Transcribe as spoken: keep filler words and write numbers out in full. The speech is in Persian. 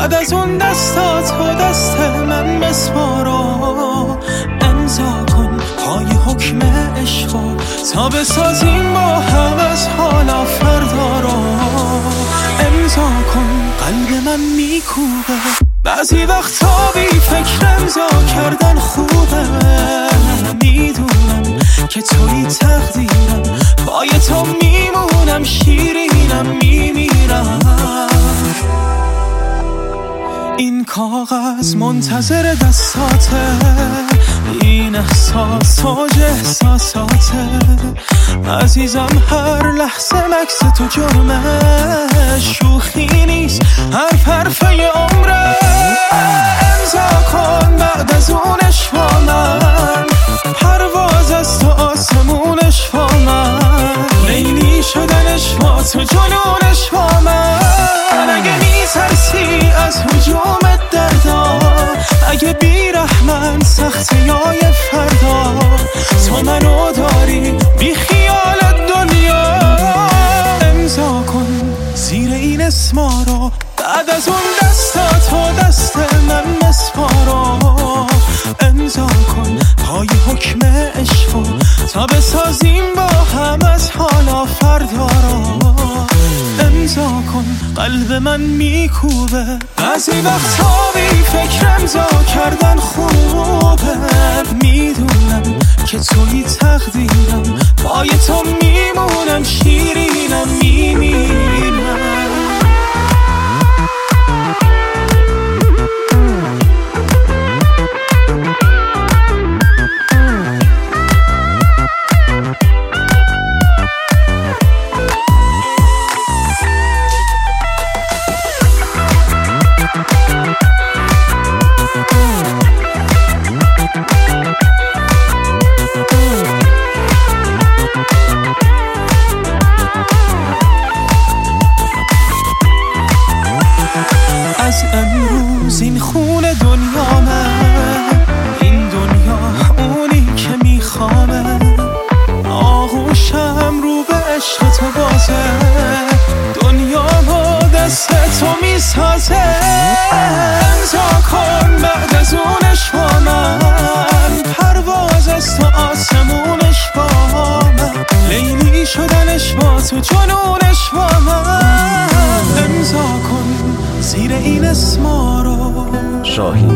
بعد از اون دستات و دست من بسپارو. امضا کن پای حکم عشقو تا بسازیم با هم از حالا فردا رو. امضا کن قلب من میکوبه بعضی وقتا بی فکر امضا کردن خوبه. میدونم که توی تقدیرم پای تو میمونم شیرینم میمیرم. این کاغذ منتظر دستاته این احساس اوج احساساته عزیزم هر لحظه مکس تو جرمه شوخی نیست حرف حرفه عمره. امضا کن بعد از اونش با من پرواز از تو آسمونش با من لیلی شدنش با تو جنونش با من. اگه میترسی از هجومت دردا اگه بیرحمن سختی های فردا تو منو داری بی خیال دنیا. امضا کن زیر این اسما رو بعد از اون دستات و دست من بسپارو. امضا کن پای حکم عشقو تا بسازیم با هم از حالا فردا رو. امضا کن قلب من میکوبه بعضی وقتا بی فکر امضا کردن خوبه. میدونم که توی تقدیرم پای تو میمونم شیرینم میمیرم. از امروز این خون دنیامه این دنیا اونی که میخوامه آغوشم رو به عشق تو بازه دنیا با دست تو میسازه. امضا کن بعد از اونش با من پرواز از تو آسمونش با من لیلی شدنش با تو جنونش با من. امضا کن زیر این اسما رو. شاهین